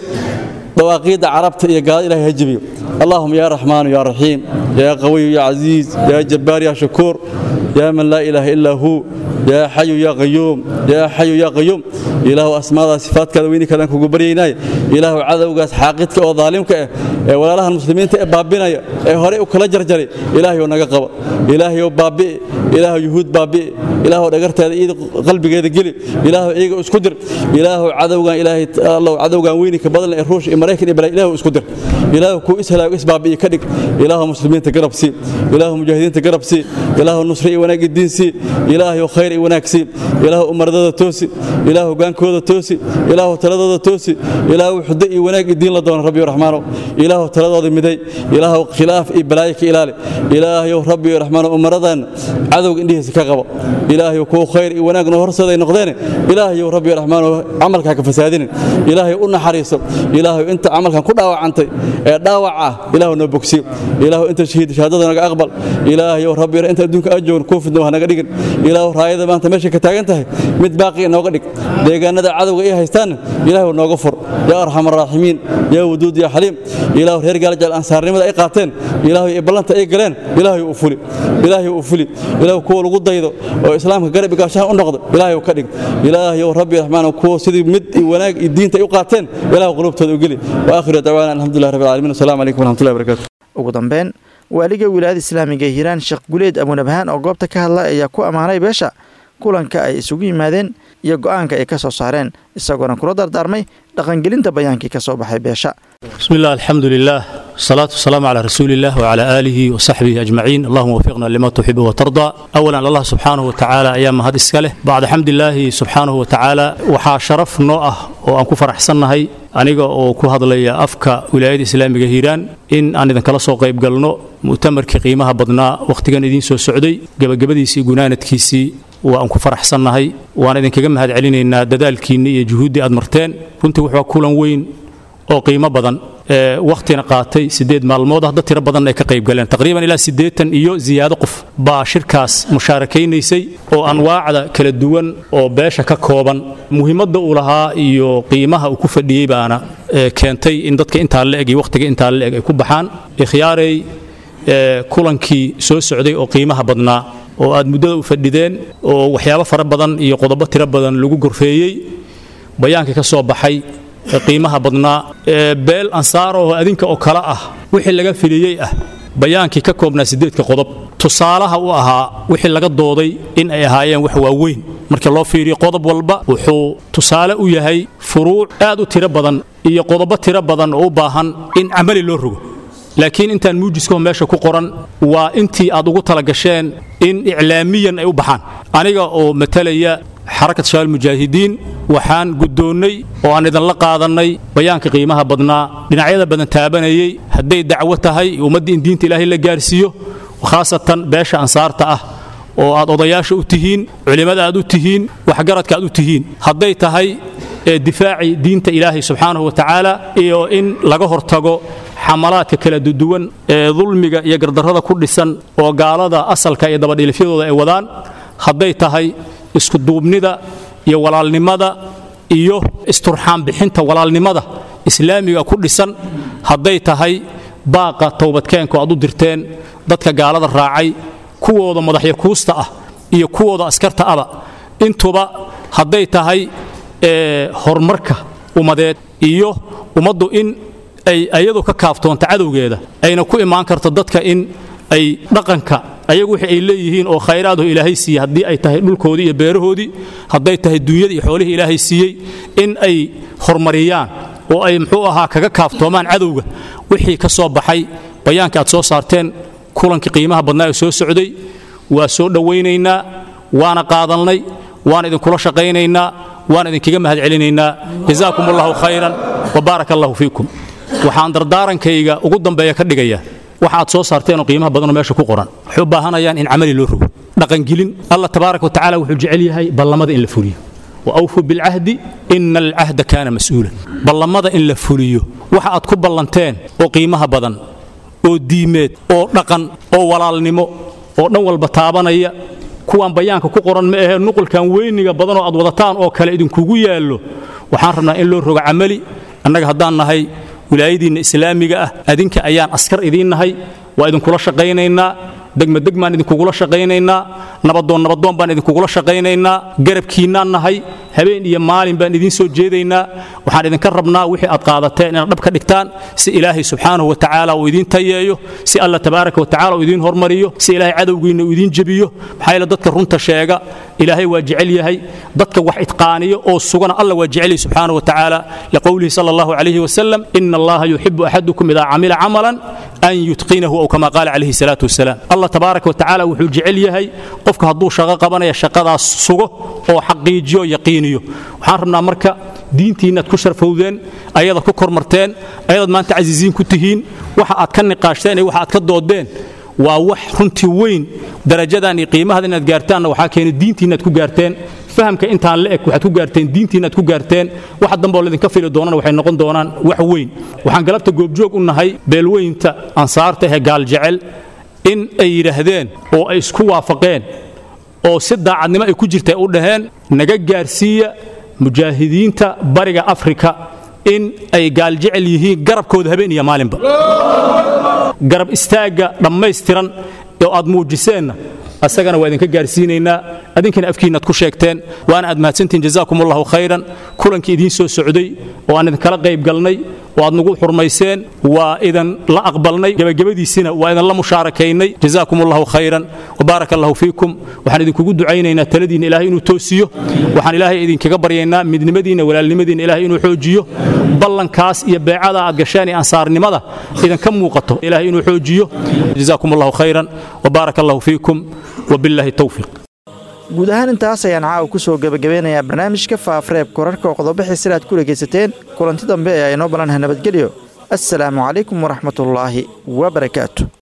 Speaker 15: بواقيد عربت يا قال إلهي هجبيه اللهم يا رحمن يا رحيم يا قوي يا عزيز يا جبار يا شكور يا من لا إله إلا هو يا حي يا قيوم يا حي يا قيوم إله أسماء صفات كذا وين كذا كجبريناي إله عذاب قاس حاقدك وظالمك ولا لها المسلمين بابنا هراء وكلا جرجري إلهي ونقب إلهي وبابي إله يهود بابي إله ونقرت هذا إيد قلبي قيد قلي إله إيج اسكدر إله عذاب قان إلهي الله عذاب قان وين كبدل الروش إمريكا إبراهيم إله اسكدر إله كويس هلا كويس بابي كدك إله مسلمين تقرب سي إله مجاهدين تقرب سي إله النصري وناق الدين سي إله خير وناك سي إله أمر ذا توسي إله قان كوذا توسي إله تلذذ توسي إله حدئي وناق الدين لدون ربي ورحمانه إله تلذذ مدي إله خلاف إبلايك إلهي إله ربي ورحمانه أمر ذا عذو إنديه سكاقب إله كو خير وناق نهر صدي نقدين إله ربي ورحمانه عملك كفسادين إله أن حريص إله أنت عملك كل عنتي داوعة إله نبكسي إله أنت شهيد شهادتنا أقبل إله ربي أنت دونك أجون كوف دوها نقدين إله رايد ما أنت ماشي كتاجنته مد باقي نقدك ديجان هذا عدو إيه هيستان إله نغفر يا أرحم الراحمين يا ودود يا حليم إله هرجال جل أنصار نمد أي قاتين إله يبلنت أي جلين إله يوفلي إله يوفلي إله كول قد يدو وإسلام قريب كاشان النقد إله يكدك إله يا ربي الرحمن وكو سيد مد وناق الدين تيقاتين إله قلوب تدوقلي وآخر دعوانا الحمد لله رب العالمين والسلام عليكم ورحمة الله وبركاته
Speaker 2: ugu dambeyn waaliga wilaayada islaamiga Hiiraan Sheekh Guleed Abu Nabhaan oo goobta ka hadlay ayaa ku amaanay beesha kulanka ay isugu yimaadeen iyo go'aanka ay ka soo saareen isagoona kula dardaarmay dhaqangelinta bayaankii ka soo baxay beesha
Speaker 16: بسم الله الحمد لله الصلاة والسلام على رسول الله وعلى آله وصحبه أجمعين اللهم وفقنا لما تحب وترضى أولا الله سبحانه وتعالى أيام هذا السكاله بعد حمد الله سبحانه وتعالى وحا شرف نوعه وأنكو فرحسنهي aniga oo ku hadlaya afka wilaayada islaamiga Hiiraan in aan idin kala soo qayb galno mu'tamarkii qiimaha badnaa waqtigan idin soo socday gabagabadiisii gunaanadkiisii waan ku faraxsanahay waan idin kaga mahad celinaynaa dadaalkiina iyo juhudi aad marteen runtii wuxuu kulan weyn oo qiimo badan waqtina qaatay 8 maalmood dad tiro badan ay ka qayb galeen taqriiban ilaa 80 iyo ziyaado qof baa shirkaas mushaarakaysay oo anwaacda kala duwan oo beesha ka kooban muhiimadda uu lahaa iyo qiimaha uu ku fadhiyay baana keentay in dadka inta la eg waqtiga inta la eg ay ku baxaan ikhtiyaaray kulankii soo socday oo qiimaha badnaa oo aad muddada u fadhideen oo waxyaabo fara badan iyo qodobo tiro badan lagu gorfeeyay bayaanka ka soo baxay qiimaha badnaa beel ansaaro oo adinka oo kala ah wixii laga filiyay ah bayaankii ka koobnaa 8 qodob tusaalaha u ahaa wixii laga dooday in ay ahaayeen wax waaweyn marka loo fiiriyo qodob walba wuxuu tusaale u yahay furuuc aad u tiro badan iyo qodobo tiro badan oo u baahan in amali loo rogo laakiin intaan muujisko meesha ku qoran waa intii aad ugu tala gasheen in iclaamiyan ay u baxaan aniga oo matalaya حركة شباب المجاهدين وحان قدوني وأن إذا لقى ظني بيانك قيمها بدنا لنعيذا بدنا تابني هدي دعوتها ومدي إن دينت إلهي لجارسيو وخاصة باشا أنصارته وأضياش أتهين علماء أتهين وحجرتك أتهين هديتها دفاعي دينت إلهي سبحانه وتعالى إن لجهر تجو حملات كلا دون ظلمك يقدر هذا كل سن وقال هذا أصل كأيضا بدي الفيض ودان هديتها isku duubnida iyo walaalnimada iyo isturxaan bixinta walaalnimada islaamiga ku dhisan haday tahay baaqa toobadkeenku aad u dirteen dadka gaalada raacay kuwooda madaxya kuusta ah iyo kuwooda askarta aba intuba haday tahay horumarka umadeed iyo umadu in ay ayadu ka kaaftoonto cadowgeeda ayna ku imaan karto dadka in ay dhaqanka ayagu wixii ay leeyihiin oo khayraad oo ilaahay siiyay hadii ay tahay dhulkoodii iyo beerahoodii haday tahay dunyada iyo xoolaha ilaahay siiyay in ay horumariyaan oo ay muxuu ahaa kaga kaaftoomaan cadowga wixii ka soo baxay bayaanka aad soo saarteen kulankii qiimaha badnaa ee soo socday waa soo dhawaynaynaa waana qaadanay waan idin kula shaqaynaynaa waan idin kaga mahad celinaynaa jazaakumullahu khayran wa barakallahu fiikum waxaan dardaarankayga ugu dambeeya ka dhigayaa waxaad soo saarteen qiimaha badan oo meesha ku qoran wuxuu baahanayaan in amali loo rogo dhaqangelin Allah tabaaraka wa tacaala wuxuu jecel yahay ballamada in la fuliyo wa awfu bil ahdi innal ahda kana mas'uulan ballamada in la fuliyo waxa aad ku ballanteen oo qiimaha badan oo diimeed oo dhaqan oo walaalnimo oo dhan walba taabanaya kuwan bayaanka ku qoran ma aha nuqulkan weyniga badan oo aad wadataan oo kale idin kugu yaalo waxaan rabnaa in loo rogo amali annaga haddaan nahay wilaayadiina islaamiga ah adinka ayaan askar idin nahay waa idin kula shaqaynaynaa degmadegmaan idin kugula shaqaynaynaa nabadoon baan idin kugula shaqaynaynaa garabkiinaan nahay habeen iyo maalin baan idin soo jeedaynaa waxaan idinka rabnaa wixii aad qaadateen inaad dhab ka dhigtaan si ilaahay subxaanahu wa tacaala uu idin tayeeyo si alla tabaaraka wa tacaala uu idin hormariyo si ilaahay cadowgiina uu idin jebiyo maxaa yeele dadka runta sheega ilaahay waa jecel yahay dadka wax itqaaniyo oo sugana alla waa jecel yahay subxaanahu wa tacaala liqowlihi sala allahu calayhi wasalam ina allaha yuxibu axadukum idaa camila camalan an yutqinahu aw kama qaala calayhi salaatu wasalaam allah tabaaraka wa tacaala wuxuu jecel yahay qofka hadduu shaqo qabanaya shaqadaas sugo oo xaqiijiyo yaqiiniyo waxaan rabnaa marka diintiina aad ku sharfowdeen ayada ku kormarteen ayada maanta casiisiin ku tihiin waxa aad ka niqaashteen iyo waxa aad ka doodeen waa wax runtii weyn darajadan iyo qiimaha inaad gaartaan waxa keenay diintiina aad ku gaarteen fahamka intaan la eg waxaad ku gaarteen diintiina aad ku gaarteen waxa dambe oo idin ka fili doonana waxay noqon doonaan wax weyn waxaan galabta goobjoog u nahay beelweynta ansaarta ee gaal jecel in ay yiraahdeen oo ay isku waafaqeen oo si daacadnimo ay ku jirtay u dhaheen naga gaarsiiya mujaahidiinta bariga Afrika in ay gaal jecel yihiin garabkooda habeen iyo maalinba garab istaaga dhammaystiran oo aad muujiseen asagana waa idinka gaarsiinaynaa adinkana afkiina ku sheegteen waana aad mahadsantiin jazaakumullahu khayran kulankii idin soo socday oo aan idin kala qayb galnay waad nagu xurmayseen waa idan la aqbalnay gabagabadiisina waa idan la mushaarakaynay jazaakumullahu khayran wa baarakallahu fiikum waxaan idinkugu ducaynaynaa taladiina ilaahay inuu toosiyo waxaan ilaahay idinkaga baryaynaa midnimadiina walaalnimadiina ilaahay inuu xoojiyo ballankaas iyo beecada aad gasheen ee ansaarnimada idinka muuqato ilaahay inuu xoojiyo jazaakumullahu khayran wa baarakallahu fiikum wa billahi tawfiiq
Speaker 2: guud ahaan intaas ayaan caawa ku soo gabagabeynayaa barnaamijka faafareebka wararka oo qodobo xiisir aad ku dhegaysateen kulanti dambe ee aynoo balanaha nabadgelyo assalaamu calaykum waraxmatullaahi wabarakaatu